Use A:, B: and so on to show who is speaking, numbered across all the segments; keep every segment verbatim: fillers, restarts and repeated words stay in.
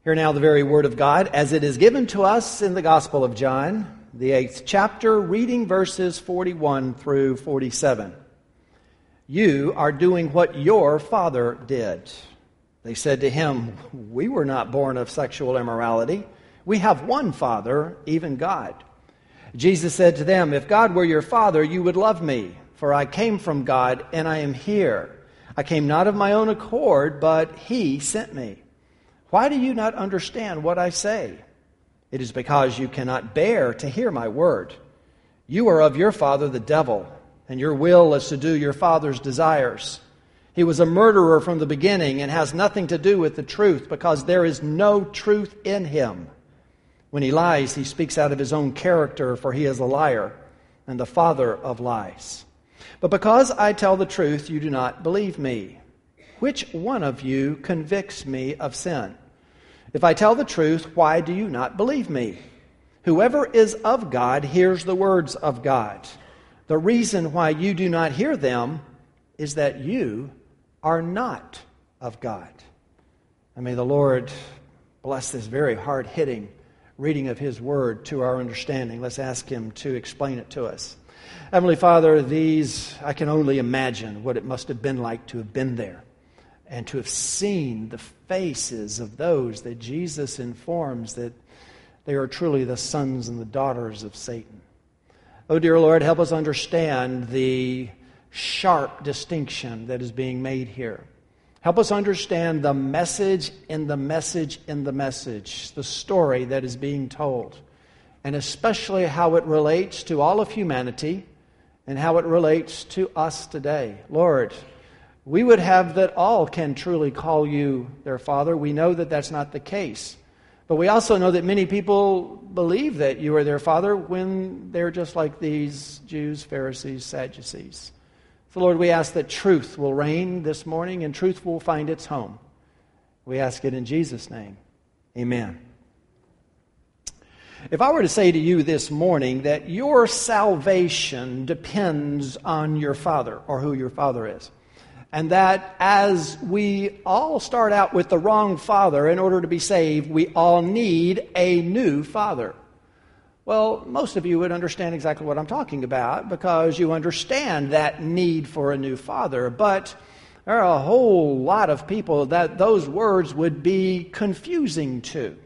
A: Hear now the very word of God as it is given to us in the Gospel of John, the eighth chapter, reading verses forty-one through forty-seven. You are doing what your father did. They said to him, we were not born of sexual immorality. We have one Father, even God. Jesus said to them, if God were your Father, you would love me, for I came from God and I am here. I came not of my own accord, but He sent me. Why do you not understand what I say? It is because you cannot bear to hear my word. You are of your father the devil, and your will is to do your father's desires. He was a murderer from the beginning and has nothing to do with the truth, because there is no truth in him. When he lies, he speaks out of his own character, for he is a liar and the father of lies. But because I tell the truth, you do not believe me. Which one of you convicts me of sin? If I tell the truth, why do you not believe me? Whoever is of God hears the words of God. The reason why you do not hear them is that you are not of God. And may the Lord bless this very hard-hitting reading of His Word to our understanding. Let's ask Him to explain it to us. Heavenly Father, these, I can only imagine what it must have been like to have been there and to have seen the faces of those that Jesus informs that they are truly the sons and the daughters of Satan. Oh, dear Lord, help us understand the sharp distinction that is being made here. Help us understand the message in the message in the message, the story that is being told, and especially how it relates to all of humanity and how it relates to us today. Lord, we would have that all can truly call you their Father. We know that that's not the case. But we also know that many people believe that you are their Father when they're just like these Jews, Pharisees, Sadducees. So Lord, we ask that truth will reign this morning and truth will find its home. We ask it in Jesus' name. Amen. If I were to say to you this morning that your salvation depends on your Father or who your Father is, and that as we all start out with the wrong father in order to be saved, we all need a new father. Well, most of you would understand exactly what I'm talking about because you understand that need for a new father. But there are a whole lot of people that those words would be confusing to.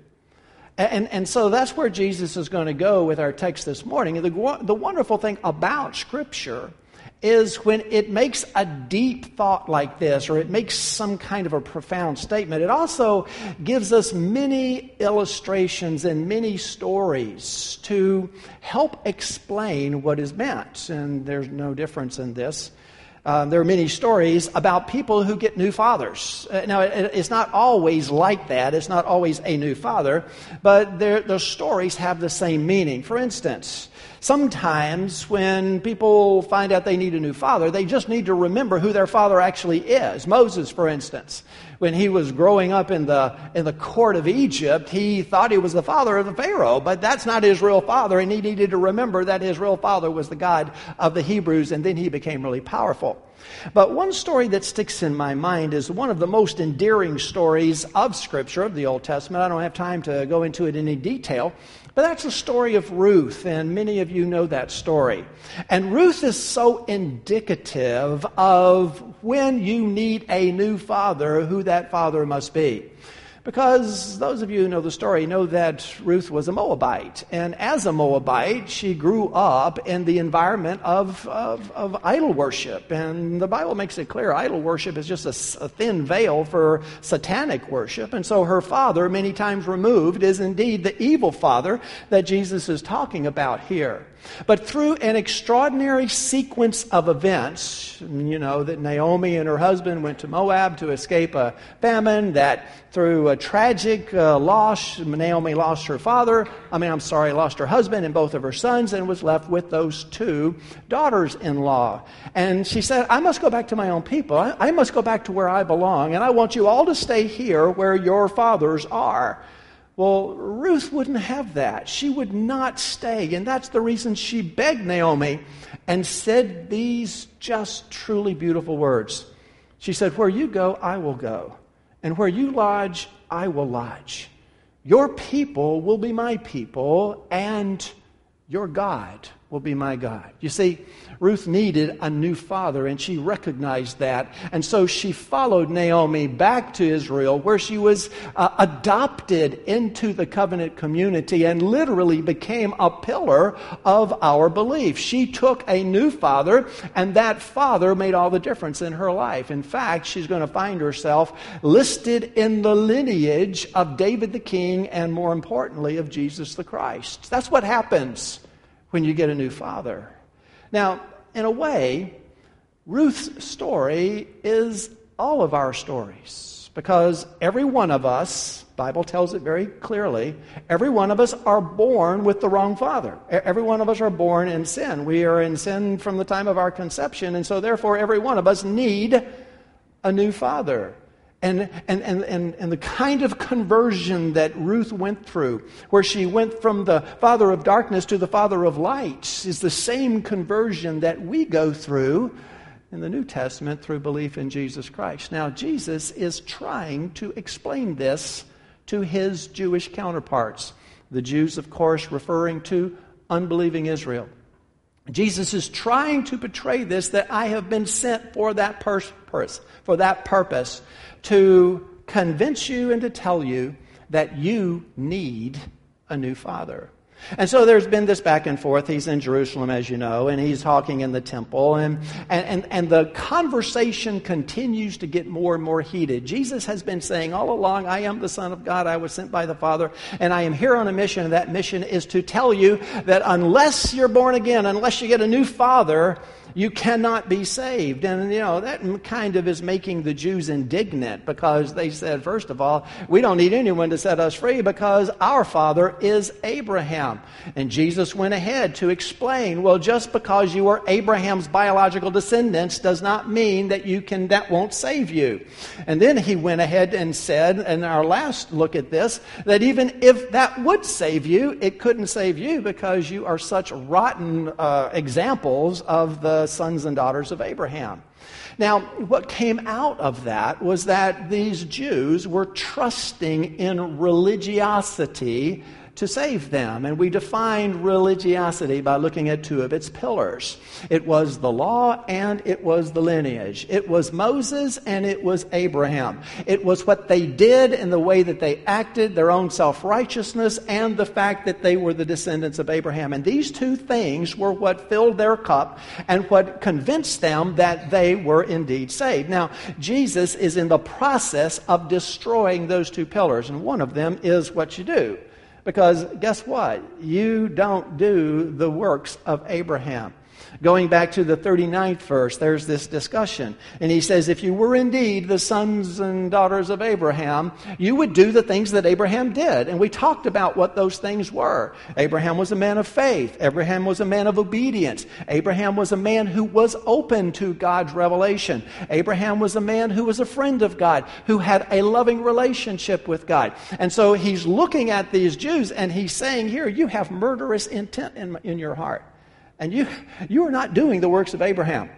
A: And, and so that's where Jesus is going to go with our text this morning. The, the wonderful thing about Scripture is when it makes a deep thought like this, or it makes some kind of a profound statement, it also gives us many illustrations and many stories to help explain what is meant. And there's no difference in this. Uh, there are many stories about people who get new fathers. Uh, now, it, it's not always like that. It's not always a new father, but the stories have the same meaning. For instance, sometimes when people find out they need a new father, they just need to remember who their father actually is. Moses, for instance, when he was growing up in the in the court of Egypt, he thought he was the father of the Pharaoh, but that's not his real father, and he needed to remember that his real father was the God of the Hebrews, and then he became really powerful. But one story that sticks in my mind is one of the most endearing stories of Scripture, of the Old Testament. I don't have time to go into it in any detail, but that's the story of Ruth, and many of you know that story. And Ruth is so indicative of when you need a new father, who that father must be. Because those of you who know the story know that Ruth was a Moabite. And as a Moabite, she grew up in the environment of, of, of idol worship. And the Bible makes it clear idol worship is just a, a thin veil for satanic worship. And so her father, many times removed, is indeed the evil father that Jesus is talking about here. But through an extraordinary sequence of events, you know, that Naomi and her husband went to Moab to escape a famine, that through a tragic uh, loss, Naomi lost her father, I mean, I'm sorry, lost her husband and both of her sons, and was left with those two daughters-in-law. And she said, I must go back to my own people. I, I must go back to where I belong, and I want you all to stay here where your fathers are. Well, Ruth wouldn't have that. She would not stay. And that's the reason she begged Naomi and said these just truly beautiful words. She said, where you go, I will go. And where you lodge, I will lodge. Your people will be my people, and your God will be my God. You see, Ruth needed a new father, and she recognized that. And so she followed Naomi back to Israel, where she was uh, adopted into the covenant community and literally became a pillar of our belief. She took a new father, and that father made all the difference in her life. In fact, she's going to find herself listed in the lineage of David the king, and more importantly, of Jesus the Christ. That's what happens when you get a new father. Now, in a way, Ruth's story is all of our stories, because every one of us, Bible tells it very clearly, every one of us are born with the wrong father. Every one of us are born in sin. We are in sin from the time of our conception, and so therefore every one of us need a new father. And, and, and, and, and the kind of conversion that Ruth went through, where she went from the father of darkness to the father of light, is the same conversion that we go through in the New Testament through belief in Jesus Christ. Now, Jesus is trying to explain this to his Jewish counterparts. The Jews, of course, referring to unbelieving Israel. Jesus is trying to portray this, that I have been sent for that purpose, for that purpose, to convince you and to tell you that you need a new father. And so there's been this back and forth. He's in Jerusalem, as you know, and he's talking in the temple. And, and, and, and the conversation continues to get more and more heated. Jesus has been saying all along, I am the Son of God. I was sent by the Father, and I am here on a mission. And that mission is to tell you that unless you're born again, unless you get a new father, you cannot be saved. And, you know, that kind of is making the Jews indignant, because they said, first of all, we don't need anyone to set us free because our father is Abraham. And Jesus went ahead to explain, well, just because you are Abraham's biological descendants does not mean that you can, that won't save you. And then he went ahead and said, in our last look at this, that even if that would save you, it couldn't save you because you are such rotten uh, examples of the sons and daughters of Abraham. Now, what came out of that was that these Jews were trusting in religiosity to save them. And we defined religiosity by looking at two of its pillars. It was the law and it was the lineage. It was Moses and it was Abraham. It was what they did and the way that they acted, their own self-righteousness, and the fact that they were the descendants of Abraham. And these two things were what filled their cup and what convinced them that they were indeed saved. Now, Jesus is in the process of destroying those two pillars, and one of them is what you do. Because guess what? You don't do the works of Abraham. Going back to the thirty-ninth verse, there's this discussion. And he says, if you were indeed the sons and daughters of Abraham, you would do the things that Abraham did. And we talked about what those things were. Abraham was a man of faith. Abraham was a man of obedience. Abraham was a man who was open to God's revelation. Abraham was a man who was a friend of God, who had a loving relationship with God. And so he's looking at these Jews and he's saying here, you have murderous intent in, in your heart. And you, you are not doing the works of Abraham.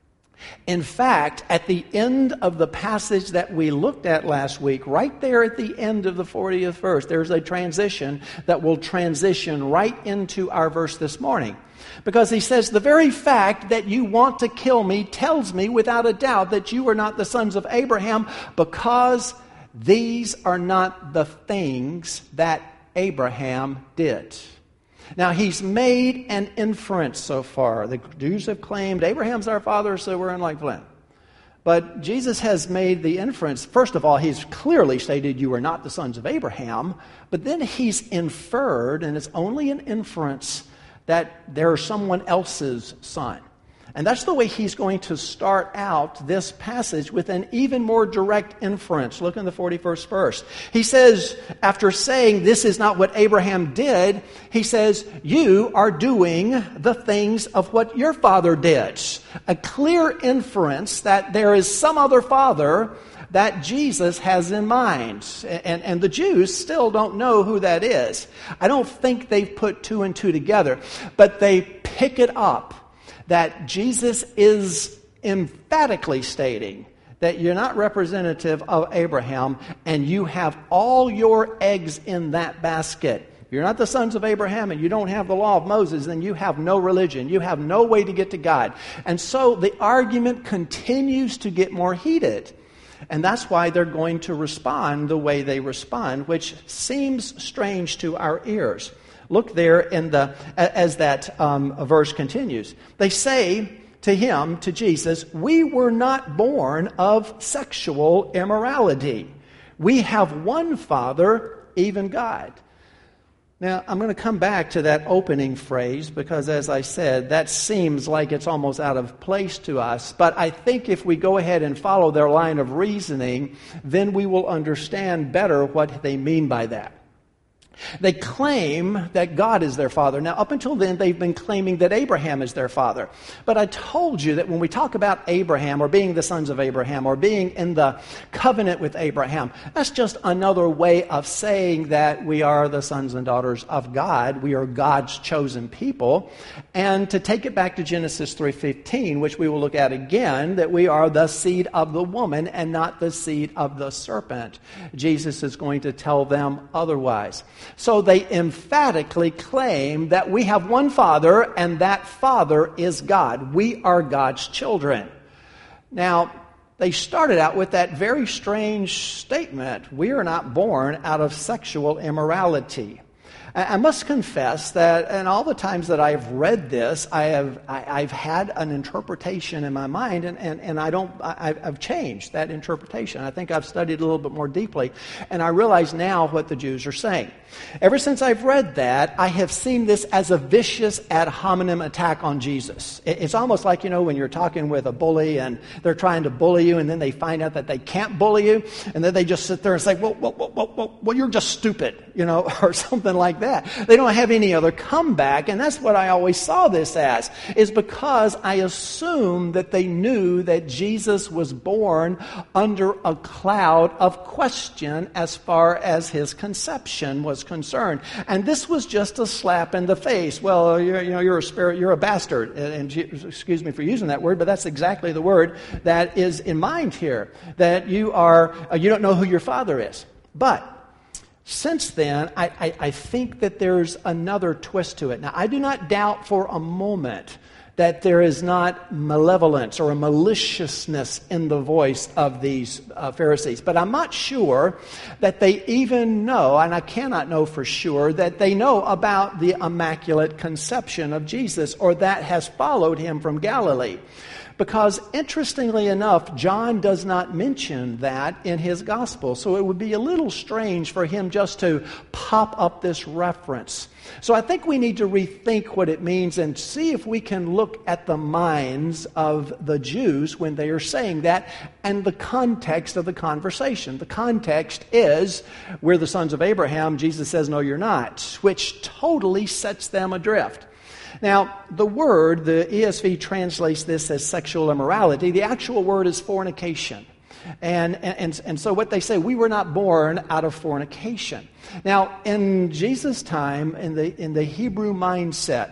A: In fact, at the end of the passage that we looked at last week, right there at the end of the fortieth verse, there's a transition that will transition right into our verse this morning. Because he says, the very fact that you want to kill me tells me without a doubt that you are not the sons of Abraham, because these are not the things that Abraham did. Now, he's made an inference so far. The Jews have claimed Abraham's our father, so we're in like Flint. But Jesus has made the inference. First of all, he's clearly stated you are not the sons of Abraham. But then he's inferred, and it's only an inference, that they're someone else's son. And that's the way he's going to start out this passage, with an even more direct inference. Look in the forty-first verse. He says, after saying this is not what Abraham did, he says, you are doing the things of what your father did. A clear inference that there is some other father that Jesus has in mind. And, and the Jews still don't know who that is. I don't think they've put two and two together, but they pick it up that Jesus is emphatically stating that you're not representative of Abraham, and you have all your eggs in that basket. If you're not the sons of Abraham and you don't have the law of Moses, then you have no religion. You have no way to get to God. And so the argument continues to get more heated. And that's why they're going to respond the way they respond, which seems strange to our ears. Look there in the as that um, verse continues. They say to him, to Jesus, "We were not born of sexual immorality. We have one Father, even God." Now, I'm going to come back to that opening phrase because, as I said, that seems like it's almost out of place to us. But I think if we go ahead and follow their line of reasoning, then we will understand better what they mean by that. They claim that God is their father. Now, up until then, they've been claiming that Abraham is their father. But I told you that when we talk about Abraham or being the sons of Abraham or being in the covenant with Abraham, that's just another way of saying that we are the sons and daughters of God. We are God's chosen people. And to take it back to Genesis three fifteen, which we will look at again, that we are the seed of the woman and not the seed of the serpent. Jesus is going to tell them otherwise. So they emphatically claim that we have one Father, and that Father is God. We are God's children. Now, they started out with that very strange statement, we are not born out of sexual immorality. I must confess that in all the times that I've read this, I have I, I've had an interpretation in my mind, and, and, and I don't I, I've changed that interpretation. I think I've studied a little bit more deeply, and I realize now what the Jews are saying. Ever since I've read that, I have seen this as a vicious ad hominem attack on Jesus. It's almost like, you know, when you're talking with a bully and they're trying to bully you, and then they find out that they can't bully you, and then they just sit there and say, well, well, well, well, well, well you're just stupid, you know, or something like that. They don't have any other comeback, and that's what I always saw this as, is because I assumed that they knew that Jesus was born under a cloud of question as far as his conception was concerned. And this was just a slap in the face. Well, you're, you know, you're a spirit, you're a bastard, and, and excuse me for using that word, but that's exactly the word that is in mind here, that you are, uh, you don't know who your father is. But since then, I, I, I think that there's another twist to it. Now, I do not doubt for a moment that there is not malevolence or a maliciousness in the voice of these uh, Pharisees. But I'm not sure that they even know, and I cannot know for sure, that they know about the Immaculate Conception of Jesus, or that has followed him from Galilee. Because, interestingly enough, John does not mention that in his gospel. So it would be a little strange for him just to pop up this reference. So I think we need to rethink what it means and see if we can look at the minds of the Jews when they are saying that and the context of the conversation. The context is, we're the sons of Abraham. Jesus says, no, you're not, which totally sets them adrift. Now, the word, the E S V translates this as sexual immorality. The actual word is fornication. And, and, and so what they say, we were not born out of fornication. Now, in Jesus' time, in the, in the Hebrew mindset,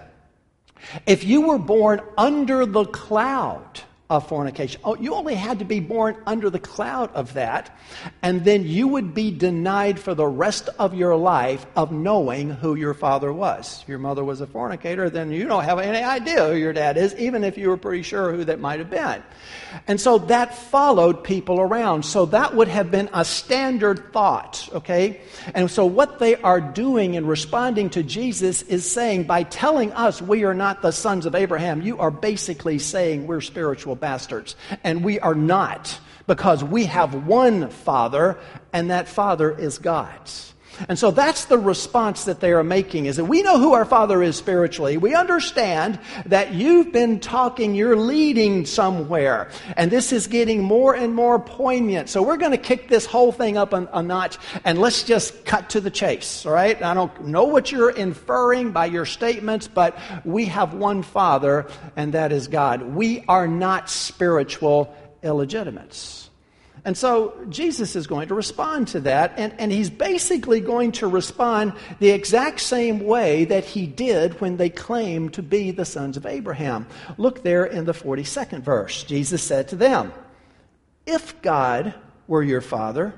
A: if you were born under the cloud of fornication, oh, you only had to be born under the cloud of that, and then you would be denied for the rest of your life of knowing who your father was. If your mother was a fornicator, then you don't have any idea who your dad is, even if you were pretty sure who that might have been. And so that followed people around. So that would have been a standard thought, okay? And so what they are doing in responding to Jesus is saying, by telling us we are not the sons of Abraham, you are basically saying we're spiritual bastards. And we are not, because we have one Father, and that Father is God. And so that's the response that they are making, is that we know who our Father is spiritually. We understand that you've been talking, you're leading somewhere. And this is getting more and more poignant. So we're going to kick this whole thing up a, a notch, and let's just cut to the chase, all right? I don't know what you're inferring by your statements, but we have one Father, and that is God. We are not spiritual illegitimates. And so Jesus is going to respond to that, and, and he's basically going to respond the exact same way that he did when they claimed to be the sons of Abraham. Look there in the forty-second verse. Jesus said to them, if God were your Father,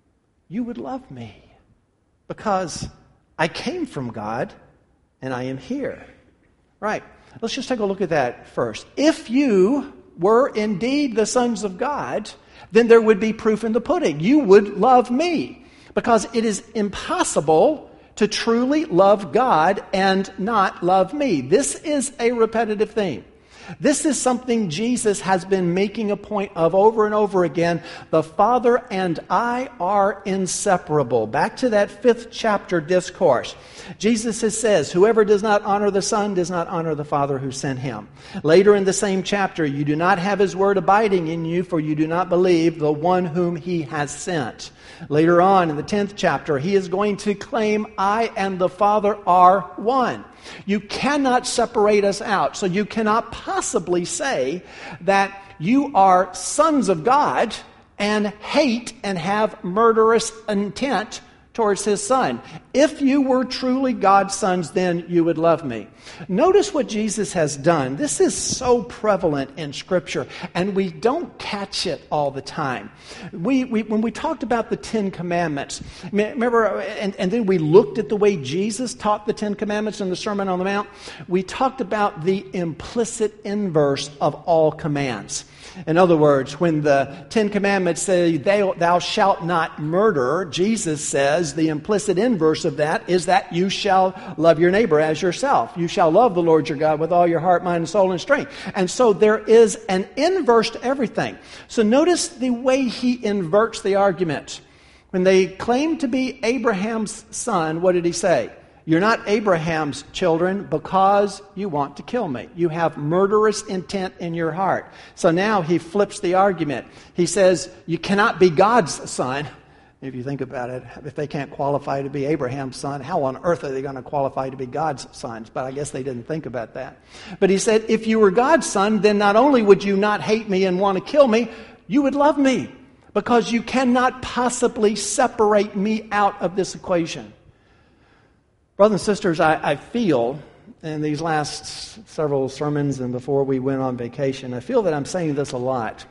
A: you would love me, because I came from God and I am here. Right. Let's just take a look at that first. If you were indeed the sons of God, then there would be proof in the pudding. You would love me, because it is impossible to truly love God and not love me. This is a repetitive theme. This is something Jesus has been making a point of over and over again. The Father and I are inseparable. Back to that fifth chapter discourse. Jesus says, whoever does not honor the Son does not honor the Father who sent him. Later in the same chapter, you do not have his word abiding in you, for you do not believe the one whom he has sent. Later on in the tenth chapter, he is going to claim, I and the Father are one. You cannot separate us out. So you cannot possibly say that you are sons of God and hate and have murderous intent towards his Son. If you were truly God's sons, then you would love me. Notice what Jesus has done. This is so prevalent in Scripture, and we don't catch it all the time. We, we when we talked about the Ten Commandments, remember, and, and then we looked at the way Jesus taught the Ten Commandments in the Sermon on the Mount. We talked about the implicit inverse of all commands. In other words, when the Ten Commandments say, thou shalt not murder, Jesus says the implicit inverse of that is that you shall love your neighbor as yourself. You shall love the Lord your God with all your heart, mind, and soul, and strength. And so there is an inverse to everything. So notice the way he inverts the argument. When they claim to be Abraham's son, what did he say? You're not Abraham's children because you want to kill me. You have murderous intent in your heart. So now he flips the argument. He says, you cannot be God's son. If you think about it, if they can't qualify to be Abraham's son, how on earth are they going to qualify to be God's sons? But I guess they didn't think about that. But he said, if you were God's son, then not only would you not hate me and want to kill me, you would love me, because you cannot possibly separate me out of this equation. Brothers and sisters, I, I feel in these last several sermons and before we went on vacation, I feel that I'm saying this a lot.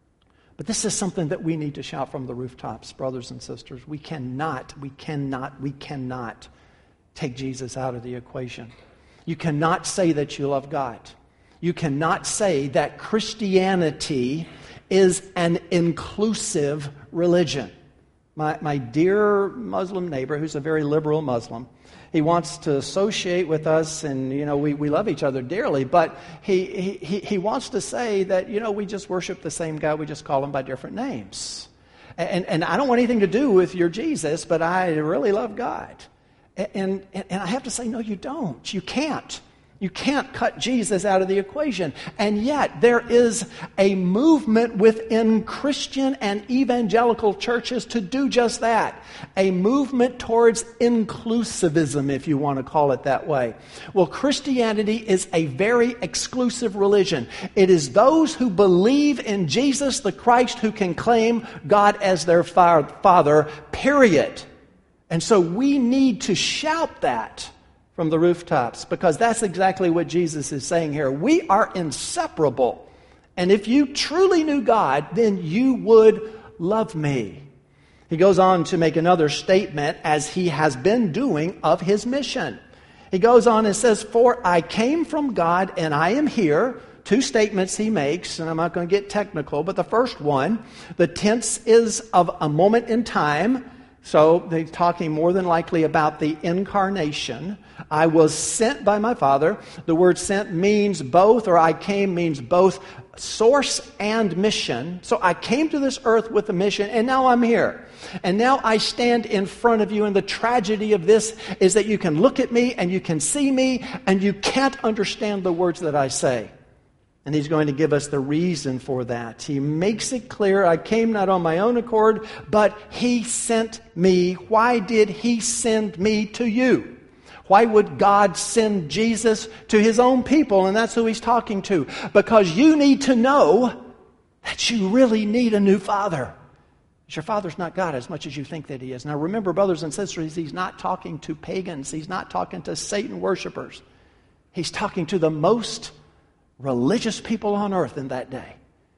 A: But this is something that we need to shout from the rooftops, brothers and sisters. We cannot, we cannot, we cannot take Jesus out of the equation. You cannot say that you love God. You cannot say that Christianity is an inclusive religion. My, my dear Muslim neighbor, who's a very liberal Muslim, he wants to associate with us, and, you know, we, we love each other dearly, but he, he, he wants to say that, you know, we just worship the same God, we just call him by different names. And, and I don't want anything to do with your Jesus, but I really love God. And, and, and I have to say, no, you don't. You can't. You can't cut Jesus out of the equation. And yet there is a movement within Christian and evangelical churches to do just that. A movement towards inclusivism, if you want to call it that way. Well, Christianity is a very exclusive religion. It is those who believe in Jesus the Christ who can claim God as their Father, period. And so we need to shout that from the rooftops, because that's exactly what Jesus is saying here. We are inseparable. And if you truly knew God, then you would love me. He goes on to make another statement, as he has been doing, of his mission. He goes on and says, for I came from God and I am here. Two statements he makes, and I'm not going to get technical, but the first one, the tense is of a moment in time. So they're talking more than likely about the incarnation. I was sent by my Father. The word sent means both, or I came means both source and mission. So I came to this earth with a mission, and now I'm here. And now I stand in front of you, and the tragedy of this is that you can look at me and you can see me, and you can't understand the words that I say. And he's going to give us the reason for that. He makes it clear, I came not on my own accord, but he sent me. Why did he send me to you? Why would God send Jesus to his own people? And that's who he's talking to. Because you need to know that you really need a new father. Your father's not God as much as you think that he is. Now remember, brothers and sisters, he's not talking to pagans. He's not talking to Satan worshipers. He's talking to the most religious people on earth in that day.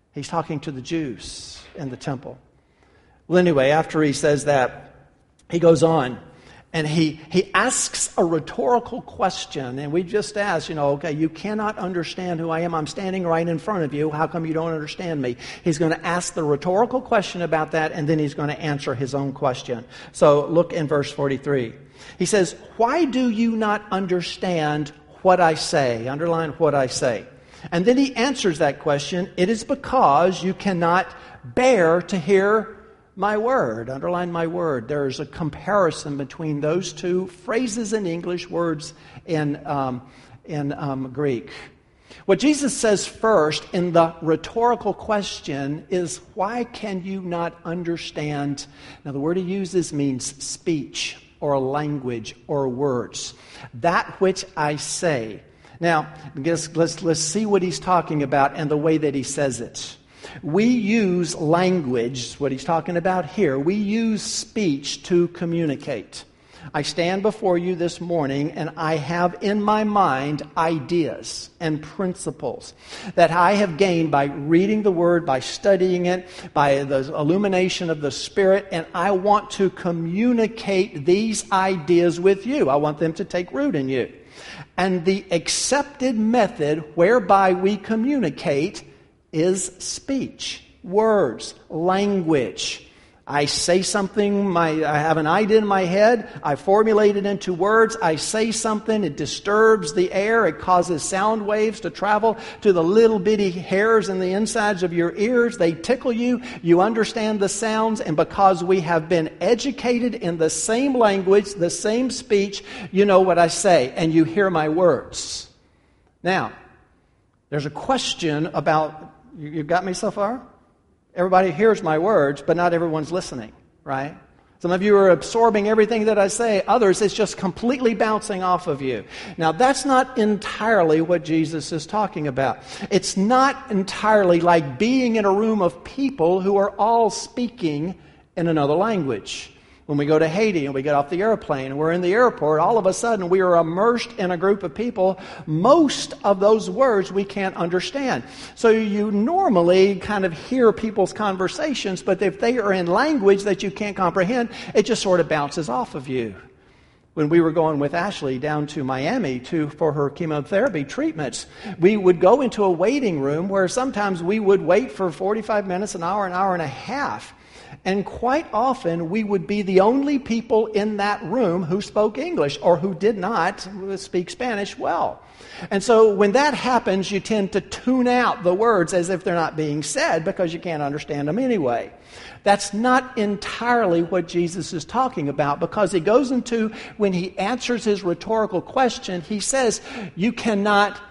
A: He's talking to the Jews in the temple. Well, anyway, after he says that, he goes on and he, he asks a rhetorical question. And we just asked, you know, okay, you cannot understand who I am. I'm standing right in front of you. How come you don't understand me? He's going to ask the rhetorical question about that, and then he's going to answer his own question. So look in verse forty-three. He says, why do you not understand what I say? Underline what I say. And then he answers that question. It is because you cannot bear to hear my word. Underline my word. There's a comparison between those two phrases in English, words in, um, in um, Greek. What Jesus says first in the rhetorical question is, why can you not understand? Now, the word he uses means speech or language or words. That which I say. Now, I guess let's, let's see what he's talking about and the way that he says it. We use language, what he's talking about here. We use speech to communicate. I stand before you this morning and I have in my mind ideas and principles that I have gained by reading the Word, by studying it, by the illumination of the Spirit, and I want to communicate these ideas with you. I want them to take root in you. And the accepted method whereby we communicate is speech, words, language. I say something, my, I have an idea in my head, I formulate it into words, I say something, it disturbs the air, it causes sound waves to travel to the little bitty hairs in the insides of your ears, they tickle you, you understand the sounds, and because we have been educated in the same language, the same speech, you know what I say, and you hear my words. Now, there's a question about, you got me so far? Everybody hears my words, but not everyone's listening, right? Some of you are absorbing everything that I say. Others, it's just completely bouncing off of you. Now, that's not entirely what Jesus is talking about. It's not entirely like being in a room of people who are all speaking in another language. When we go to Haiti and we get off the airplane and we're in the airport, all of a sudden we are immersed in a group of people. Most of those words we can't understand. So you normally kind of hear people's conversations, but if they are in language that you can't comprehend, it just sort of bounces off of you. When we were going with Ashley down to Miami to for her chemotherapy treatments, we would go into a waiting room where sometimes we would wait for forty-five minutes, an hour, an hour and a half. And quite often, we would be the only people in that room who spoke English or who did not speak Spanish well. And so when that happens, you tend to tune out the words as if they're not being said because you can't understand them anyway. That's not entirely what Jesus is talking about, because he goes into, when he answers his rhetorical question, he says, you cannot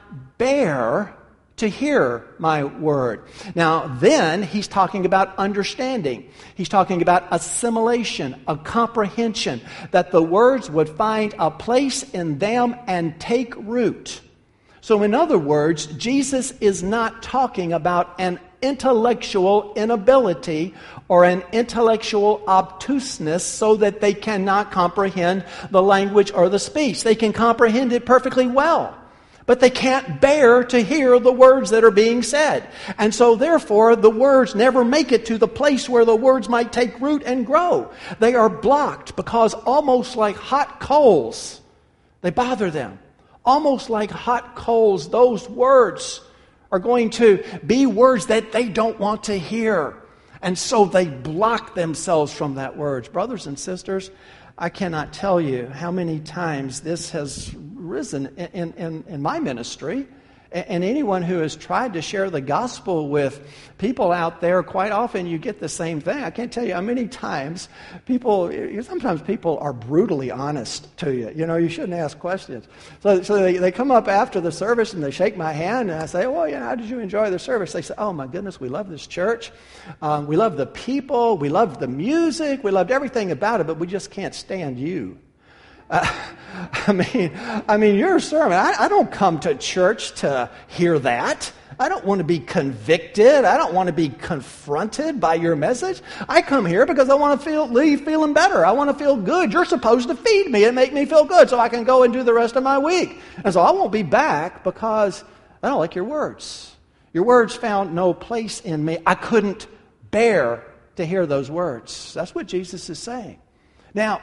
A: bear to hear my word. Now, then he's talking about understanding. He's talking about assimilation, a comprehension, that the words would find a place in them and take root. So in other words, Jesus is not talking about an intellectual inability or an intellectual obtuseness so that they cannot comprehend the language or the speech. They can comprehend it perfectly well, but they can't bear to hear the words that are being said. And so therefore, the words never make it to the place where the words might take root and grow. They are blocked because almost like hot coals, they bother them. Almost like hot coals, those words are going to be words that they don't want to hear. And so they block themselves from that words. Brothers and sisters, I cannot tell you how many times this has risen in, in, in my ministry. And anyone who has tried to share the gospel with people out there, quite often you get the same thing. I can't tell you how many times people, sometimes people are brutally honest to you. You know, you shouldn't ask questions. So, so they, they come up after the service and they shake my hand and I say, well, yeah, how did you enjoy the service? They say, oh my goodness, we love this church. Um, we love the people. We love the music. We loved everything about it, but we just can't stand you. Uh, I mean, I mean, your sermon, I, I don't come to church to hear that. I don't want to be convicted. I don't want to be confronted by your message. I come here because I want to feel leave feeling better. I want to feel good. You're supposed to feed me and make me feel good so I can go and do the rest of my week. And so I won't be back because I don't like your words. Your words found no place in me. I couldn't bear to hear those words. That's what Jesus is saying. Now,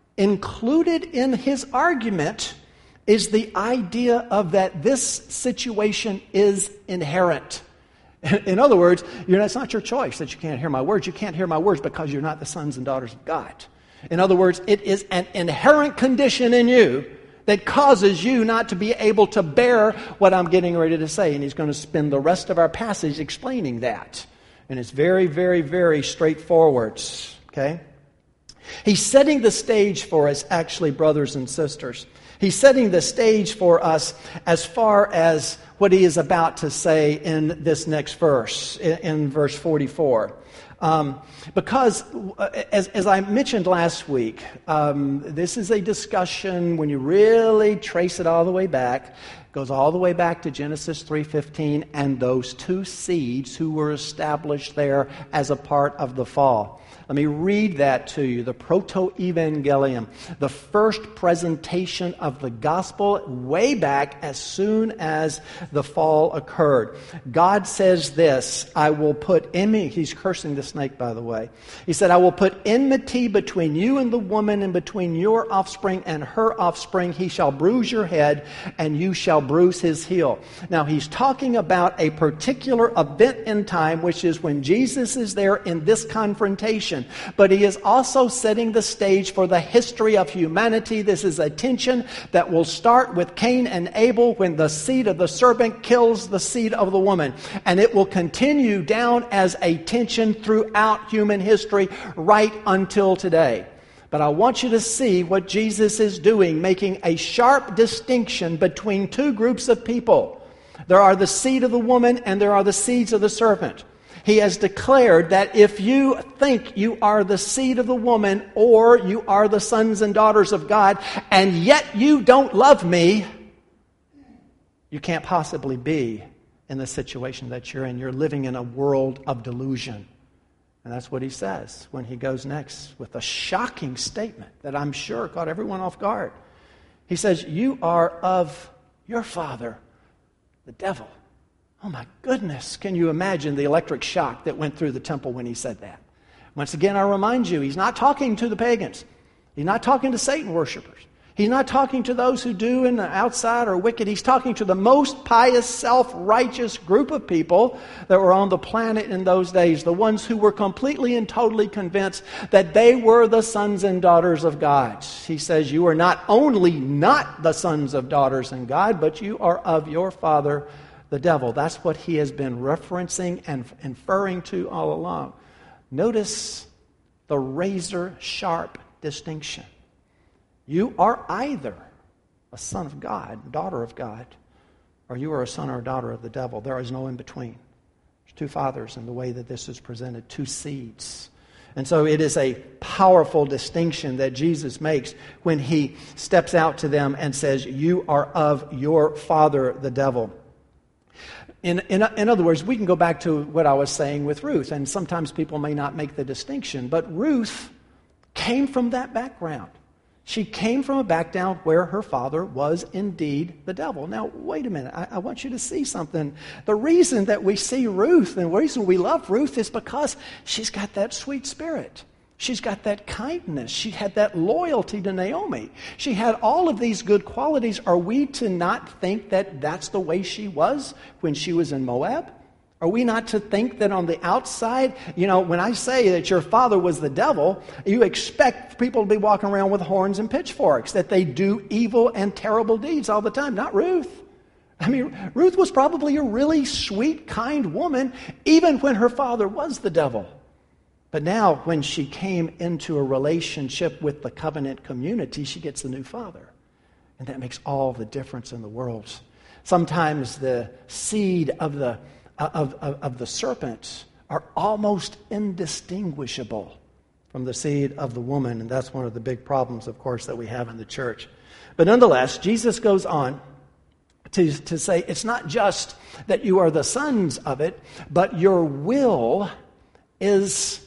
A: included in his argument is the idea of that this situation is inherent. In other words, you're not, it's not your choice that you can't hear my words. You can't hear my words because you're not the sons and daughters of God. In other words, it is an inherent condition in you that causes you not to be able to bear what I'm getting ready to say. And he's going to spend the rest of our passage explaining that. And it's very, very, very straightforward. Okay? He's setting the stage for us, actually, brothers and sisters. He's setting the stage for us as far as what he is about to say in this next verse, in, in verse forty-four. Um, because, as, as I mentioned last week, um, this is a discussion, when you really trace it all the way back, goes all the way back to Genesis three fifteen and those two seeds who were established there as a part of the fall. Let me read that to you. The proto-evangelium, the first presentation of the gospel way back as soon as the fall occurred. God says this, I will put enmity, he's cursing the snake, by the way. He said, I will put enmity between you and the woman, and between your offspring and her offspring. He shall bruise your head, and you shall bruise his heel. Now, he's talking about a particular event in time, which is when Jesus is there in this confrontation. But he is also setting the stage for the history of humanity. This is a tension that will start with Cain and Abel, when the seed of the serpent kills the seed of the woman. And it will continue down as a tension throughout human history right until today. But I want you to see what Jesus is doing, making a sharp distinction between two groups of people. There are the seed of the woman and there are the seeds of the serpent. He has declared that if you think you are the seed of the woman, or you are the sons and daughters of God, and yet you don't love me, you can't possibly be in the situation that you're in. You're living in a world of delusion. And that's what he says when he goes next with a shocking statement that I'm sure caught everyone off guard. He says, you are of your father, the devil. Oh my goodness, can you imagine the electric shock that went through the temple when he said that? Once again, I remind you, he's not talking to the pagans. He's not talking to Satan worshipers. He's not talking to those who do in the outside are wicked. He's talking to the most pious, self-righteous group of people that were on the planet in those days, the ones who were completely and totally convinced that they were the sons and daughters of God. He says, you are not only not the sons of daughters of God, but you are of your father, the devil. That's what he has been referencing and inferring to all along. Notice the razor-sharp distinction. You are either a son of God, daughter of God, or you are a son or a daughter of the devil. There is no in between. There's two fathers in the way that this is presented, two seeds. And so it is a powerful distinction that Jesus makes when he steps out to them and says, you are of your father, the devil. In, in, in other words, we can go back to what I was saying with Ruth, and sometimes people may not make the distinction, but Ruth came from that background. She came from a background where her father was indeed the devil. Now, wait a minute. I, I want you to see something. The reason that we see Ruth and the reason we love Ruth is because she's got that sweet spirit. She's got that kindness. She had that loyalty to Naomi. She had all of these good qualities. Are we to not think that that's the way she was when she was in Moab? Are we not to think that on the outside, you know, when I say that your father was the devil, you expect people to be walking around with horns and pitchforks, that they do evil and terrible deeds all the time. Not Ruth. I mean, Ruth was probably a really sweet, kind woman, even when her father was the devil. But now, when she came into a relationship with the covenant community, she gets a new father. And that makes all the difference in the world. Sometimes the seed of the Of, of, of the serpent are almost indistinguishable from the seed of the woman. And that's one of the big problems, of course, that we have in the church. But nonetheless, Jesus goes on to, to say it's not just that you are the sons of it, but your will is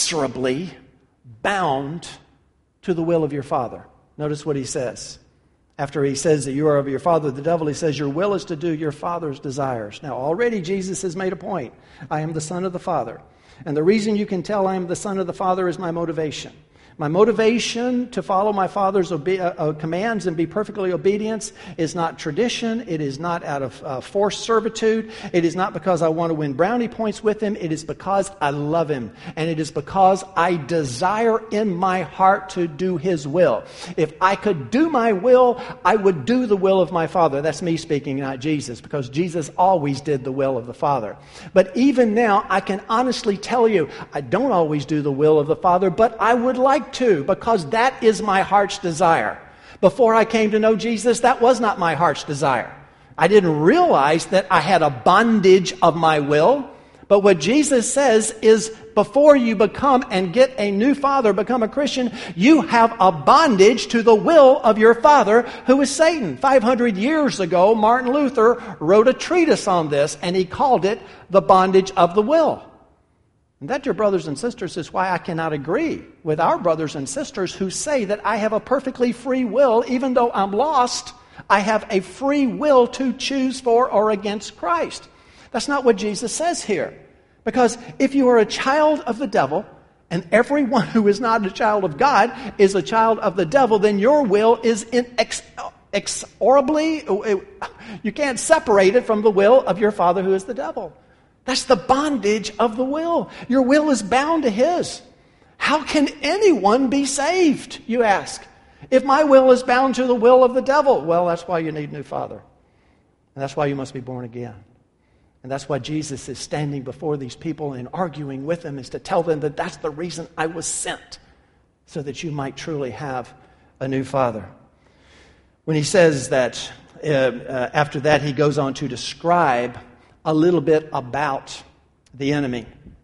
A: inexorably bound to the will of your Father. Notice what he says. After he says that you are of your father, the devil, he says, your will is to do your father's desires. Now, already Jesus has made a point. I am the son of the Father. And the reason you can tell I am the son of the Father is my motivation. My motivation to follow my Father's obe- uh, commands and be perfectly obedient is not tradition. It is not out of uh, forced servitude. It is not because I want to win brownie points with Him. It is because I love Him. And it is because I desire in my heart to do His will. If I could do my will, I would do the will of my Father. That's me speaking, not Jesus, because Jesus always did the will of the Father. But even now, I can honestly tell you, I don't always do the will of the Father, but I would like to, because that is my heart's desire. Before I came to know Jesus, that was not my heart's desire. I didn't realize that I had a bondage of my will. But what Jesus says is, before you become and get a new father, become a Christian, you have a bondage to the will of your father, who is Satan. five hundred years ago, Martin Luther wrote a treatise on this, and he called it The Bondage of the Will. And that, dear brothers and sisters, is why I cannot agree with our brothers and sisters who say that I have a perfectly free will. Even though I'm lost, I have a free will to choose for or against Christ. That's not what Jesus says here. Because if you are a child of the devil, and everyone who is not a child of God is a child of the devil, then your will is inexorably, you can't separate it from the will of your father who is the devil. That's the bondage of the will. Your will is bound to His. How can anyone be saved, you ask? If my will is bound to the will of the devil, well, that's why you need a new father. And that's why you must be born again. And that's why Jesus is standing before these people and arguing with them, is to tell them that that's the reason I was sent, so that you might truly have a new father. When he says that, uh, uh, after that he goes on to describe a little bit about the enemy,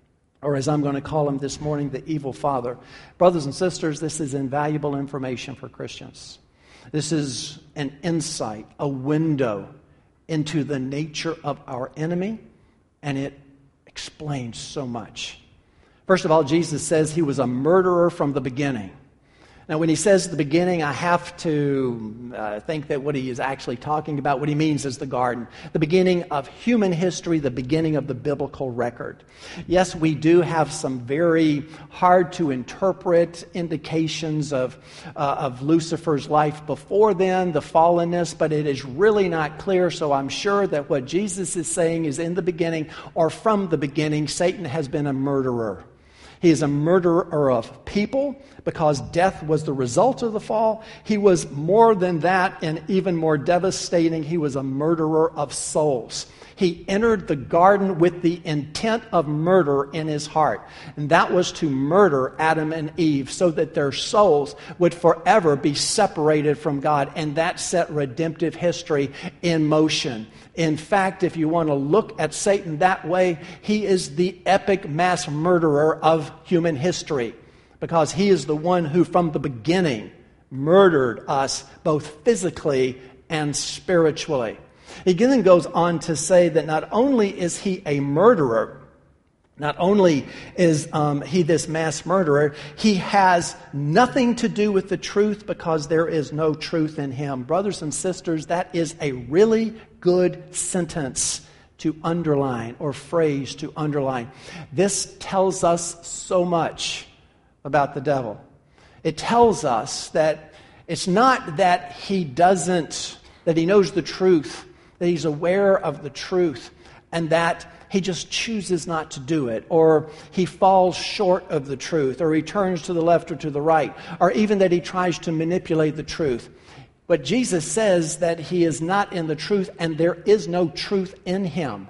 A: or as I'm going to call him this morning, the evil father. Brothers and sisters, this is invaluable information for Christians. This is an insight, a window into the nature of our enemy, and it explains so much. First of all, Jesus says he was a murderer from the beginning. Now, when he says the beginning, I have to uh, think that what he is actually talking about, what he means is the garden. The beginning of human history, the beginning of the biblical record. Yes, we do have some very hard to interpret indications of, uh, of Lucifer's life before then, the fallenness, but it is really not clear. So I'm sure that what Jesus is saying is, in the beginning, or from the beginning, Satan has been a murderer. He is a murderer of people because death was the result of the fall. He was more than that, and even more devastating, he was a murderer of souls. He entered the garden with the intent of murder in his heart. And that was to murder Adam and Eve so that their souls would forever be separated from God. And that set redemptive history in motion. In fact, if you want to look at Satan that way, he is the epic mass murderer of human history, because he is the one who from the beginning murdered us both physically and spiritually. He then goes on to say that not only is he a murderer, not only is um, he this mass murderer, he has nothing to do with the truth, because there is no truth in him. Brothers and sisters, that is a really good sentence to underline, or phrase to underline. This tells us so much about the devil. It tells us that it's not that he doesn't, that he knows the truth, that he's aware of the truth, and that he just chooses not to do it, or he falls short of the truth, or he turns to the left or to the right, or even that he tries to manipulate the truth. But Jesus says that he is not in the truth, and there is no truth in him.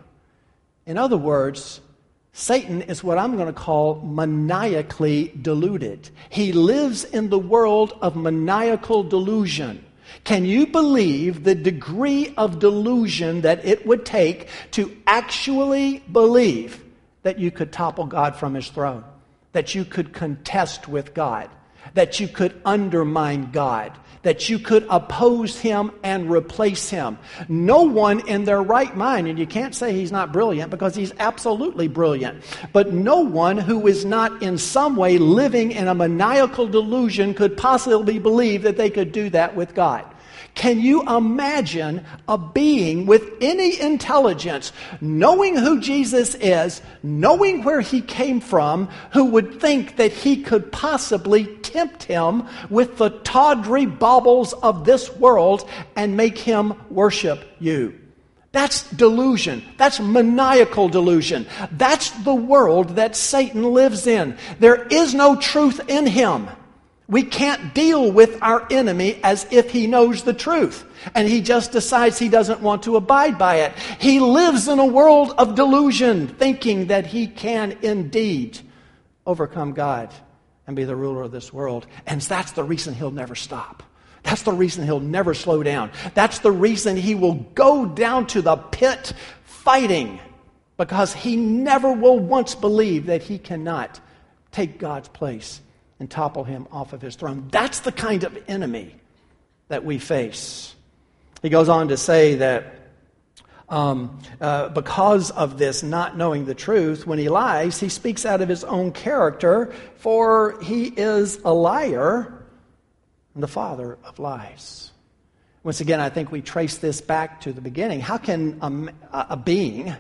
A: In other words, Satan is what I'm going to call maniacally deluded. He lives in the world of maniacal delusion. Can you believe the degree of delusion that it would take to actually believe that you could topple God from his throne, that you could contest with God, that you could undermine God, that you could oppose him and replace him? No one in their right mind, and you can't say he's not brilliant, because he's absolutely brilliant, but no one who is not in some way living in a maniacal delusion could possibly believe that they could do that with God. Can you imagine a being with any intelligence, knowing who Jesus is, knowing where he came from, who would think that he could possibly tempt him with the tawdry baubles of this world and make him worship you? That's delusion. That's maniacal delusion. That's the world that Satan lives in. There is no truth in him. We can't deal with our enemy as if he knows the truth, and he just decides he doesn't want to abide by it. He lives in a world of delusion, thinking that he can indeed overcome God and be the ruler of this world. And that's the reason he'll never stop. That's the reason he'll never slow down. That's the reason he will go down to the pit fighting, because he never will once believe that he cannot take God's place and topple him off of his throne. That's the kind of enemy that we face. He goes on to say that um, uh, because of this not knowing the truth, when he lies, he speaks out of his own character, for he is a liar and the father of lies. Once again, I think we trace this back to the beginning. How can a, a being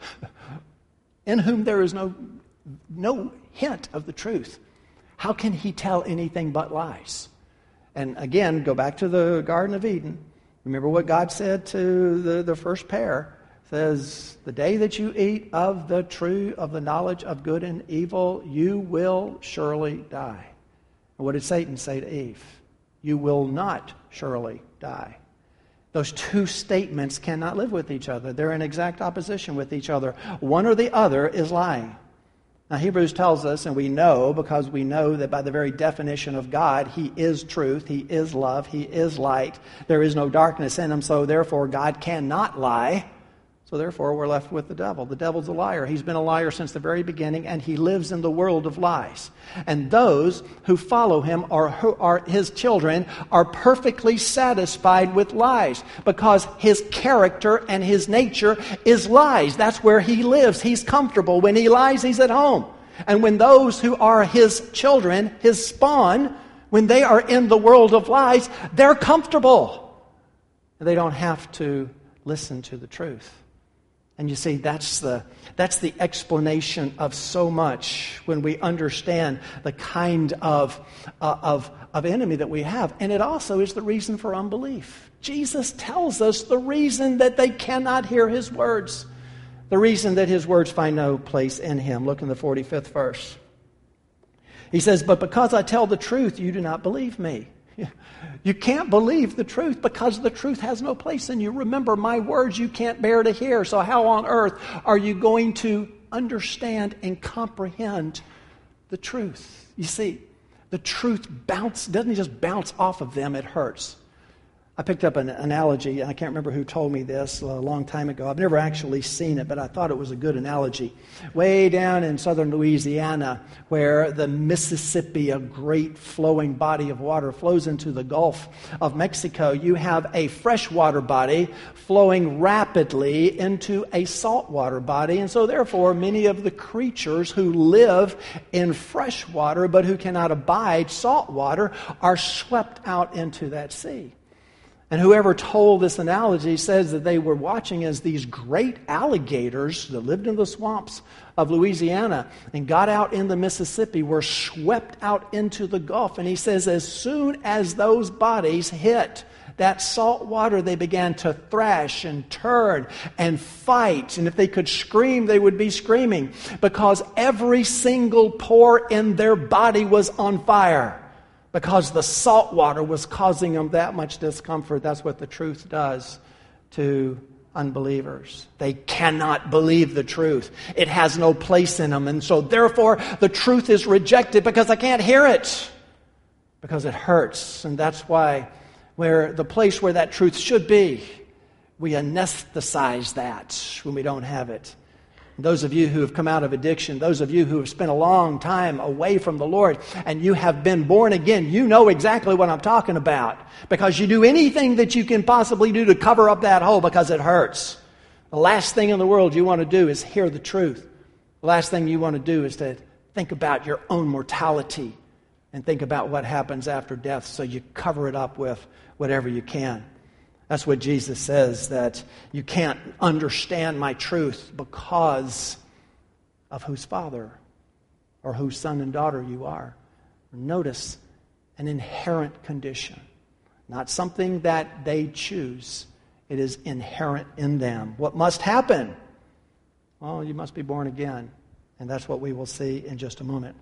A: in whom there is no, no hint of the truth, how can he tell anything but lies? And again, go back to the Garden of Eden. Remember what God said to the, the first pair. It says, the day that you eat of the tree of the knowledge of good and evil, you will surely die. And what did Satan say to Eve? You will not surely die. Those two statements cannot live with each other. They're in exact opposition with each other. One or the other is lying. Now, Hebrews tells us, and we know, because we know that by the very definition of God, he is truth, he is love, he is light. There is no darkness in him, so therefore God cannot lie. So therefore we're left with the devil. The devil's a liar. He's been a liar since the very beginning, and he lives in the world of lies. And those who follow him, or who are his children, are perfectly satisfied with lies, because his character and his nature is lies. That's where he lives. He's comfortable. When he lies, he's at home. And when those who are his children, his spawn, when they are in the world of lies, they're comfortable. They don't have to listen to the truth. And you see, that's the that's the explanation of so much when we understand the kind of, uh, of, of enemy that we have. And it also is the reason for unbelief. Jesus tells us the reason that they cannot hear his words. The reason that his words find no place in him. Look in the forty-fifth verse. He says, but because I tell the truth, you do not believe me. You can't believe the truth because the truth has no place in you. Remember, my words you can't bear to hear. So how on earth are you going to understand and comprehend the truth? You see, the truth bounce doesn't just bounce off of them, it hurts. I picked up an analogy, and I can't remember who told me this a long time ago. I've never actually seen it, but I thought it was a good analogy. Way down in southern Louisiana, where the Mississippi, a great flowing body of water, flows into the Gulf of Mexico, you have a freshwater body flowing rapidly into a saltwater body. And so therefore, many of the creatures who live in freshwater but who cannot abide saltwater are swept out into that sea. And whoever told this analogy says that they were watching as these great alligators that lived in the swamps of Louisiana and got out in the Mississippi were swept out into the Gulf. And he says as soon as those bodies hit that salt water, they began to thrash and turn and fight. And if they could scream, they would be screaming, because every single pore in their body was on fire. Because the salt water was causing them that much discomfort. That's what the truth does to unbelievers. They cannot believe the truth. It has no place in them. And so therefore the truth is rejected because I can't hear it. Because it hurts. And that's why where the place where that truth should be, we anesthetize that when we don't have it. Those of you who have come out of addiction, those of you who have spent a long time away from the Lord, and you have been born again, you know exactly what I'm talking about. Because you do anything that you can possibly do to cover up that hole because it hurts. The last thing in the world you want to do is hear the truth. The last thing you want to do is to think about your own mortality and think about what happens after death, so you cover it up with whatever you can. That's what Jesus says, that you can't understand my truth because of whose father or whose son and daughter you are. Notice, an inherent condition, not something that they choose. It is inherent in them. What must happen? Well, you must be born again. And that's what we will see in just a moment.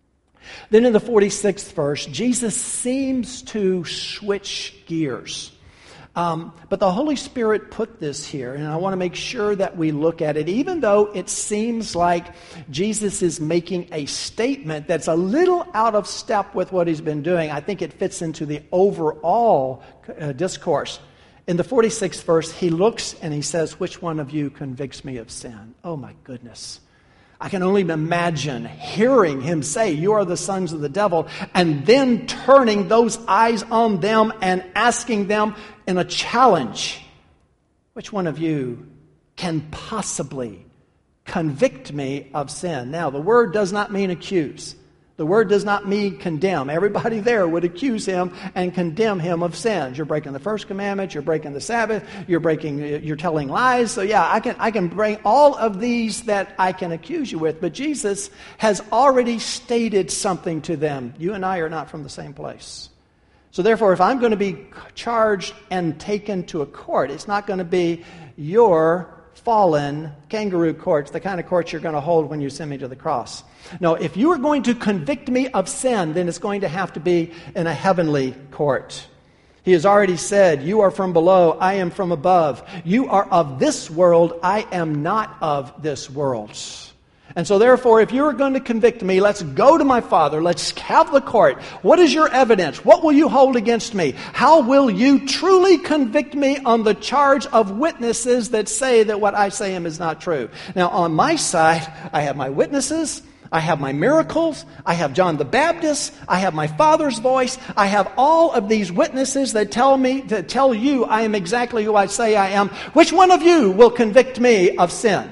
A: Then in the forty-sixth verse, Jesus seems to switch gears. Um, but the Holy Spirit put this here, and I want to make sure that we look at it. Even though it seems like Jesus is making a statement that's a little out of step with what he's been doing, I think it fits into the overall uh, discourse. In the forty-sixth verse, he looks and he says, "Which one of you convicts me of sin?" Oh my goodness. I can only imagine hearing him say, "You are the sons of the devil," and then turning those eyes on them and asking them in a challenge, "Which one of you can possibly convict me of sin?" Now, the word does not mean accuse. The word does not mean condemn. Everybody there would accuse him and condemn him of sins. You're breaking the first commandment. You're breaking the Sabbath. You're breaking. You're telling lies. So yeah, I can I can bring all of these that I can accuse you with. But Jesus has already stated something to them. You and I are not from the same place. So therefore, if I'm going to be charged and taken to a court, it's not going to be your fallen kangaroo courts, the kind of courts you're going to hold when you send me to the cross. No, if you are going to convict me of sin, then it's going to have to be in a heavenly court. He has already said, "You are from below, I am from above. You are of this world, I am not of this world." And so therefore, if you're going to convict me, let's go to my Father. Let's have the court. What is your evidence? What will you hold against me? How will you truly convict me on the charge of witnesses that say that what I say is not true? Now, on my side, I have my witnesses. I have my miracles. I have John the Baptist. I have my Father's voice. I have all of these witnesses that tell me, that tell you I am exactly who I say I am. Which one of you will convict me of sin?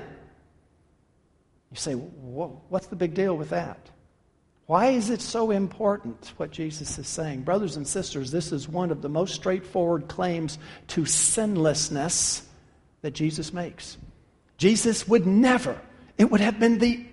A: You say, what's the big deal with that? Why is it so important, what Jesus is saying? Brothers and sisters, this is one of the most straightforward claims to sinlessness that Jesus makes. Jesus would never, it would have been the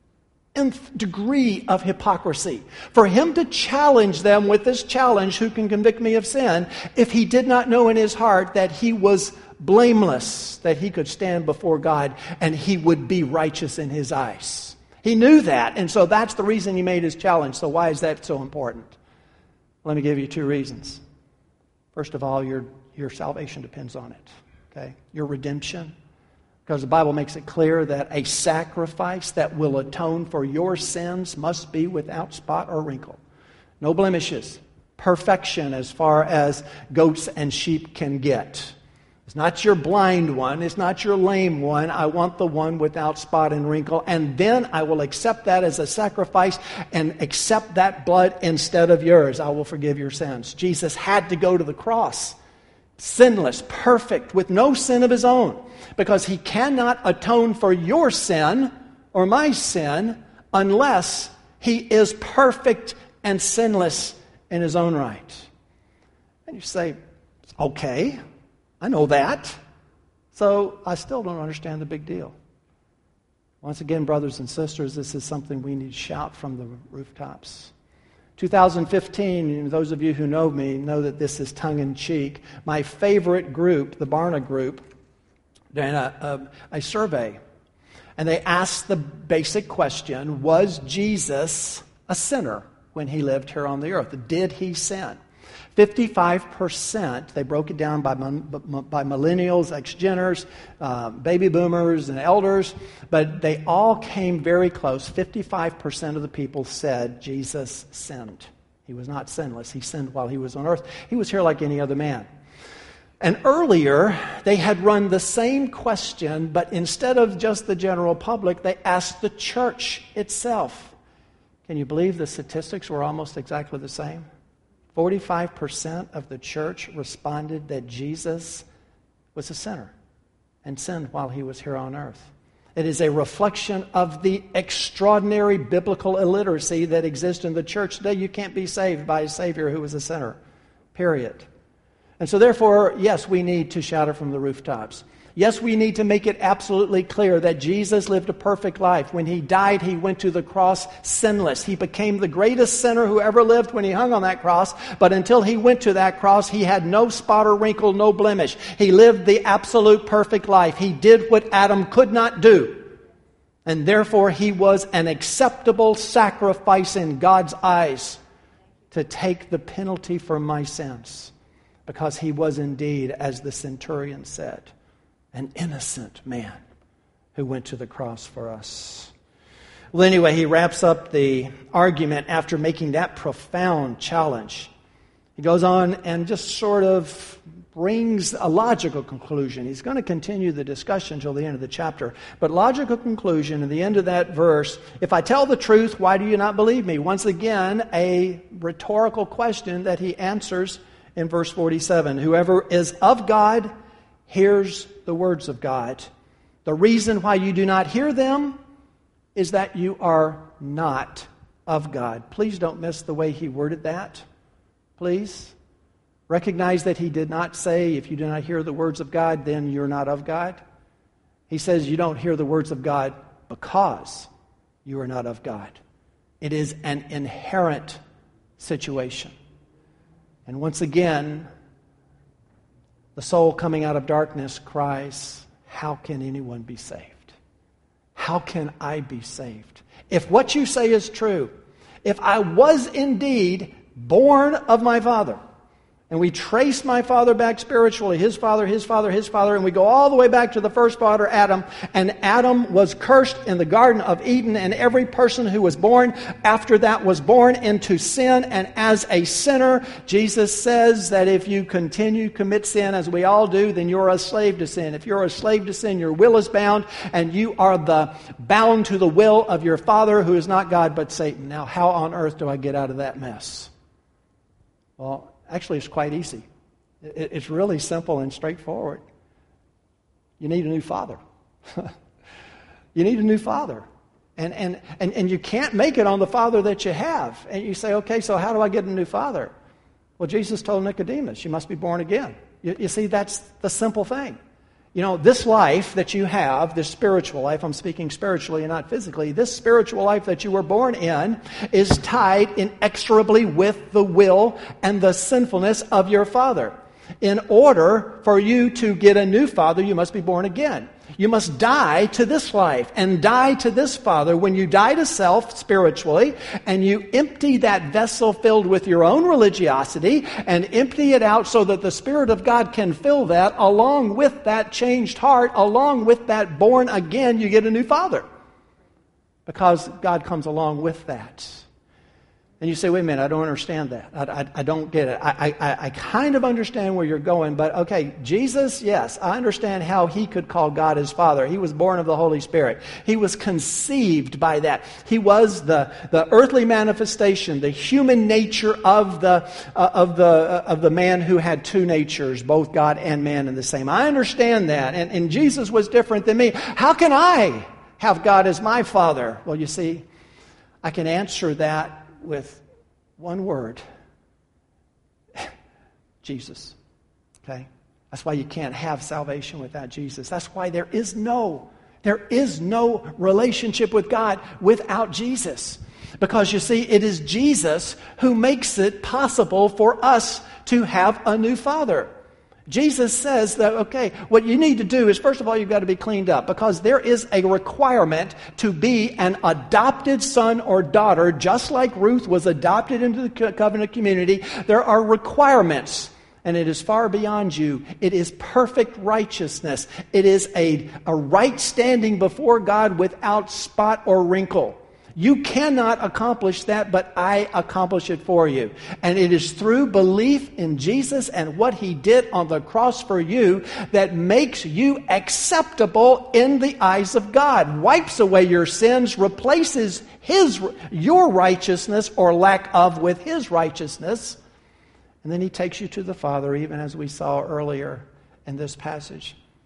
A: nth degree of hypocrisy for him to challenge them with this challenge, "Who can convict me of sin?" if he did not know in his heart that he was blameless, that he could stand before God and he would be righteous in his eyes. He knew that, and so that's the reason he made his challenge. So why is that so important? Let me give you two reasons. First of all, your, your salvation depends on it. Okay? Your redemption. Because the Bible makes it clear that a sacrifice that will atone for your sins must be without spot or wrinkle. No blemishes. Perfection as far as goats and sheep can get. It's not your blind one. It's not your lame one. I want the one without spot and wrinkle. And then I will accept that as a sacrifice and accept that blood instead of yours. I will forgive your sins. Jesus had to go to the cross. Sinless, perfect, with no sin of his own. Because he cannot atone for your sin or my sin unless he is perfect and sinless in his own right. And you say, okay, I know that. So I still don't understand the big deal. Once again, brothers and sisters, this is something we need to shout from the rooftops. two thousand fifteen, those of you who know me know that this is tongue-in-cheek. My favorite group, the Barna Group, did a, a, a survey. And they asked the basic question, was Jesus a sinner when he lived here on the earth? Did he sin? fifty-five percent, they broke it down by, by millennials, ex-geners, uh, baby boomers, and elders, but they all came very close. fifty-five percent of the people said Jesus sinned. He was not sinless. He sinned while he was on earth. He was here like any other man. And earlier, they had run the same question, but instead of just the general public, they asked the church itself. Can you believe the statistics were almost exactly the same? forty-five percent of the church responded that Jesus was a sinner and sinned while he was here on earth. It is a reflection of the extraordinary biblical illiteracy that exists in the church today. You can't be saved by a Savior who is a sinner, period. And so therefore, yes, we need to shout it from the rooftops. Yes, we need to make it absolutely clear that Jesus lived a perfect life. When He died, He went to the cross sinless. He became the greatest sinner who ever lived when He hung on that cross. But until He went to that cross, He had no spot or wrinkle, no blemish. He lived the absolute perfect life. He did what Adam could not do. And therefore, He was an acceptable sacrifice in God's eyes to take the penalty for my sins. Because He was indeed, as the centurion said, an innocent man who went to the cross for us. Well, anyway, he wraps up the argument after making that profound challenge. He goes on and just sort of brings a logical conclusion. He's going to continue the discussion until the end of the chapter. But logical conclusion in the end of that verse, if I tell the truth, why do you not believe me? Once again, a rhetorical question that he answers in verse forty-seven. Whoever is of God hears the words of God. The reason why you do not hear them is that you are not of God. Please don't miss the way he worded that. Please. Recognize that he did not say, if you do not hear the words of God, then you're not of God. He says you don't hear the words of God because you are not of God. It is an inherent situation. And once again, the soul coming out of darkness cries, how can anyone be saved? How can I be saved? If what you say is true, if I was indeed born of my Father, and we trace my father back spiritually, his father, his father, his father, and we go all the way back to the first father, Adam. And Adam was cursed in the Garden of Eden, and every person who was born after that was born into sin. And as a sinner, Jesus says that if you continue to commit sin, as we all do, then you're a slave to sin. If you're a slave to sin, your will is bound, and you are the bound to the will of your father, who is not God but Satan. Now, how on earth do I get out of that mess? Well, actually, it's quite easy. It's really simple and straightforward. You need a new father. You need a new father. And, and, and, and you can't make it on the father that you have. And you say, okay, so how do I get a new father? Well, Jesus told Nicodemus, you must be born again. You, you see, that's the simple thing. You know, this life that you have, this spiritual life, I'm speaking spiritually and not physically, this spiritual life that you were born in is tied inexorably with the will and the sinfulness of your father. In order for you to get a new father, you must be born again. You must die to this life and die to this father. When you die to self spiritually and you empty that vessel filled with your own religiosity and empty it out so that the Spirit of God can fill that, along with that changed heart, along with that born again, you get a new father. Because God comes along with that. And you say, wait a minute, I don't understand that. I, I, I don't get it. I, I, I kind of understand where you're going, but okay, Jesus, yes, I understand how he could call God his Father. He was born of the Holy Spirit. He was conceived by that. He was the, the earthly manifestation, the human nature of the, uh, of, the, uh, of the man who had two natures, both God and man in the same. I understand that, and, and Jesus was different than me. How can I have God as my Father? Well, you see, I can answer that with one word. Jesus. Okay? That's why you can't have salvation without Jesus. That's why there is no, there is no relationship with God without Jesus. Because you see, it is Jesus who makes it possible for us to have a new Father. Jesus says that, okay, what you need to do is, first of all, you've got to be cleaned up, because there is a requirement to be an adopted son or daughter, just like Ruth was adopted into the covenant community. There are requirements, and it is far beyond you. It is perfect righteousness. It is a, a right standing before God without spot or wrinkle. You cannot accomplish that, but I accomplish it for you. And it is through belief in Jesus and what he did on the cross for you that makes you acceptable in the eyes of God. Wipes away your sins, replaces his, your righteousness or lack of with his righteousness. And then he takes you to the Father, even as we saw earlier in this passage.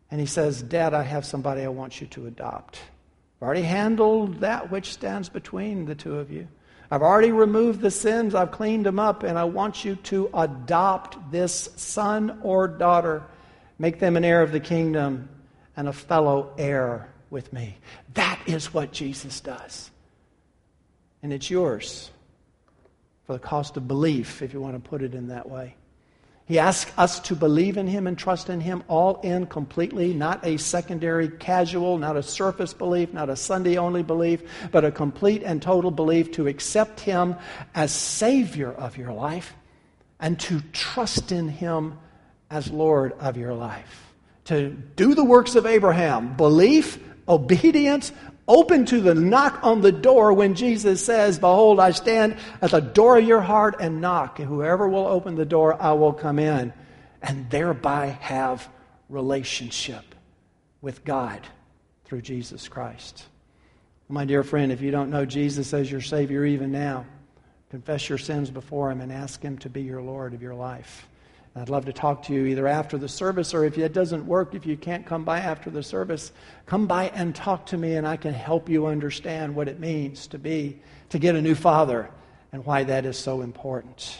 A: And he says, Dad, I have somebody I want you to adopt. I've already handled that which stands between the two of you. I've already removed the sins. I've cleaned them up. And I want you to adopt this son or daughter. Make them an heir of the kingdom and a fellow heir with me. That is what Jesus does. And it's yours for the cost of belief, if you want to put it in that way. He asks us to believe in Him and trust in Him all in completely, not a secondary, casual, not a surface belief, not a Sunday-only belief, but a complete and total belief to accept Him as Savior of your life and to trust in Him as Lord of your life. To do the works of Abraham, belief, obedience, open to the knock on the door when Jesus says, Behold, I stand at the door of your heart and knock. And whoever will open the door, I will come in. And thereby have relationship with God through Jesus Christ. My dear friend, if you don't know Jesus as your Savior even now, confess your sins before Him and ask Him to be your Lord of your life. I'd love to talk to you either after the service, or if it doesn't work, if you can't come by after the service, come by and talk to me and I can help you understand what it means to be, to get a new father and why that is so important.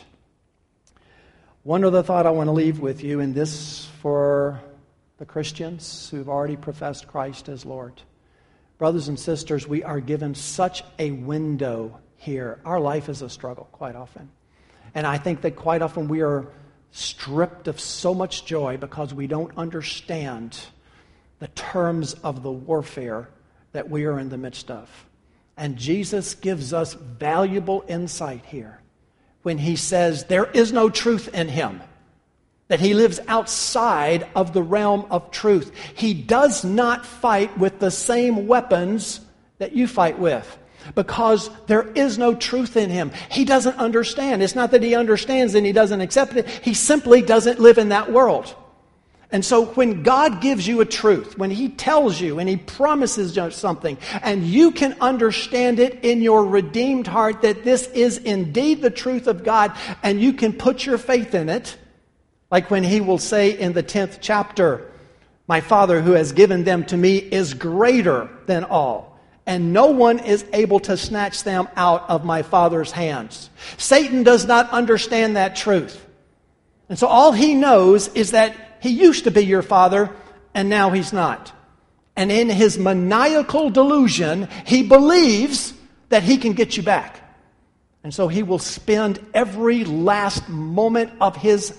A: One other thought I want to leave with you, and this for the Christians who've already professed Christ as Lord. Brothers and sisters, we are given such a window here. Our life is a struggle quite often. And I think that quite often we are stripped of so much joy because we don't understand the terms of the warfare that we are in the midst of. And Jesus gives us valuable insight here when He says there is no truth in Him, that He lives outside of the realm of truth. He does not fight with the same weapons that you fight with, because there is no truth in Him. He doesn't understand. It's not that He understands and He doesn't accept it. He simply doesn't live in that world. And so when God gives you a truth, when He tells you and He promises you something, and you can understand it in your redeemed heart that this is indeed the truth of God, and you can put your faith in it, like when He will say in the tenth chapter, My Father who has given them to me is greater than all, and no one is able to snatch them out of my Father's hands. Satan does not understand that truth. And so all he knows is that he used to be your father, and now he's not. And in his maniacal delusion, he believes that he can get you back. And so he will spend every last moment of his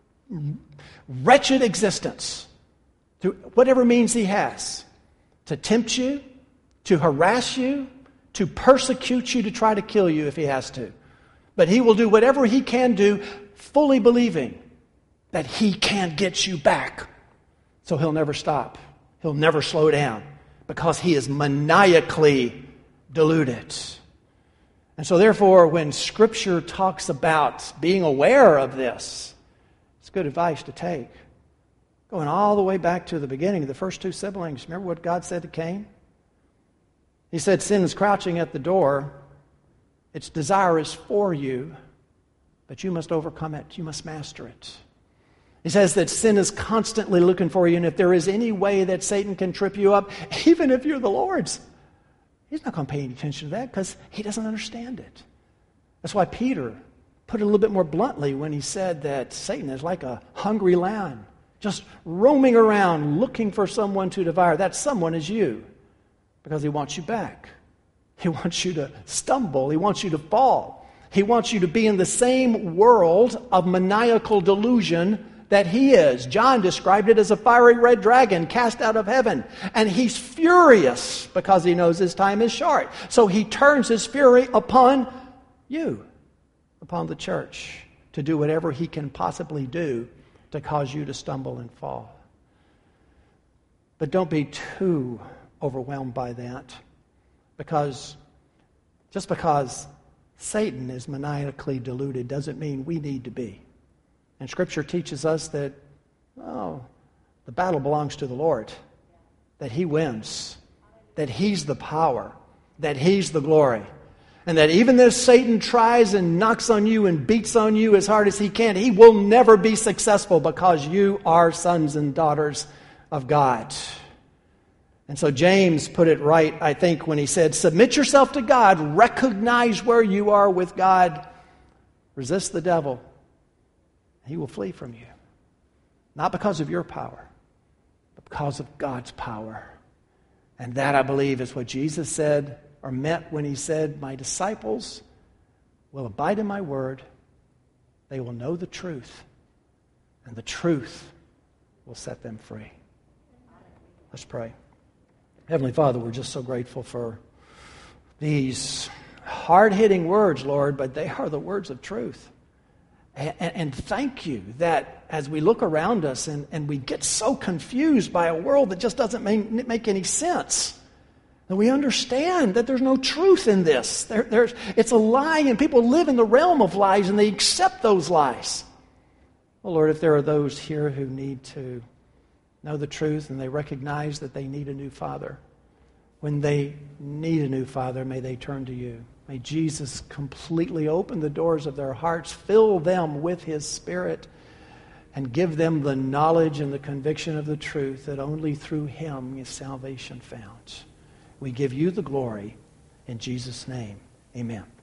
A: wretched existence, through whatever means he has, to tempt you, to harass you, to persecute you, to try to kill you if he has to. But he will do whatever he can do, fully believing that he can get you back. So he'll never stop. He'll never slow down, because he is maniacally deluded. And so therefore, when Scripture talks about being aware of this, it's good advice to take. Going all the way back to the beginning of the first two siblings, remember what God said to Cain? He said, sin is crouching at the door. Its desire is for you, but you must overcome it. You must master it. He says that sin is constantly looking for you, and if there is any way that Satan can trip you up, even if you're the Lord's, he's not going to pay any attention to that because he doesn't understand it. That's why Peter put it a little bit more bluntly when he said that Satan is like a hungry lion, just roaming around looking for someone to devour. That someone is you, because he wants you back. He wants you to stumble. He wants you to fall. He wants you to be in the same world of maniacal delusion that he is. John described it as a fiery red dragon cast out of heaven. And he's furious because he knows his time is short. So he turns his fury upon you, upon the church, to do whatever he can possibly do to cause you to stumble and fall. But don't be too overwhelmed by that, because just because Satan is maniacally deluded doesn't mean we need to be. And Scripture teaches us that, oh, the battle belongs to the Lord, that He wins, that He's the power, that He's the glory, and that even if Satan tries and knocks on you and beats on you as hard as he can, he will never be successful, because you are sons and daughters of God. And so James put it right, I think, when he said, submit yourself to God, recognize where you are with God, resist the devil, he will flee from you. Not because of your power, but because of God's power. And that, I believe, is what Jesus said or meant when he said, my disciples will abide in my word. They will know the truth, and the truth will set them free. Let's pray. Heavenly Father, we're just so grateful for these hard-hitting words, Lord, but they are the words of truth. And, and thank you that as we look around us and, and we get so confused by a world that just doesn't make, make any sense, that we understand that there's no truth in this. There, there's, it's a lie, and people live in the realm of lies, and they accept those lies. Well, Lord, if there are those here who need to know the truth and they recognize that they need a new father, when they need a new father, may they turn to you. May Jesus completely open the doors of their hearts, fill them with his Spirit, and give them the knowledge and the conviction of the truth that only through him is salvation found. We give you the glory in Jesus' name. Amen.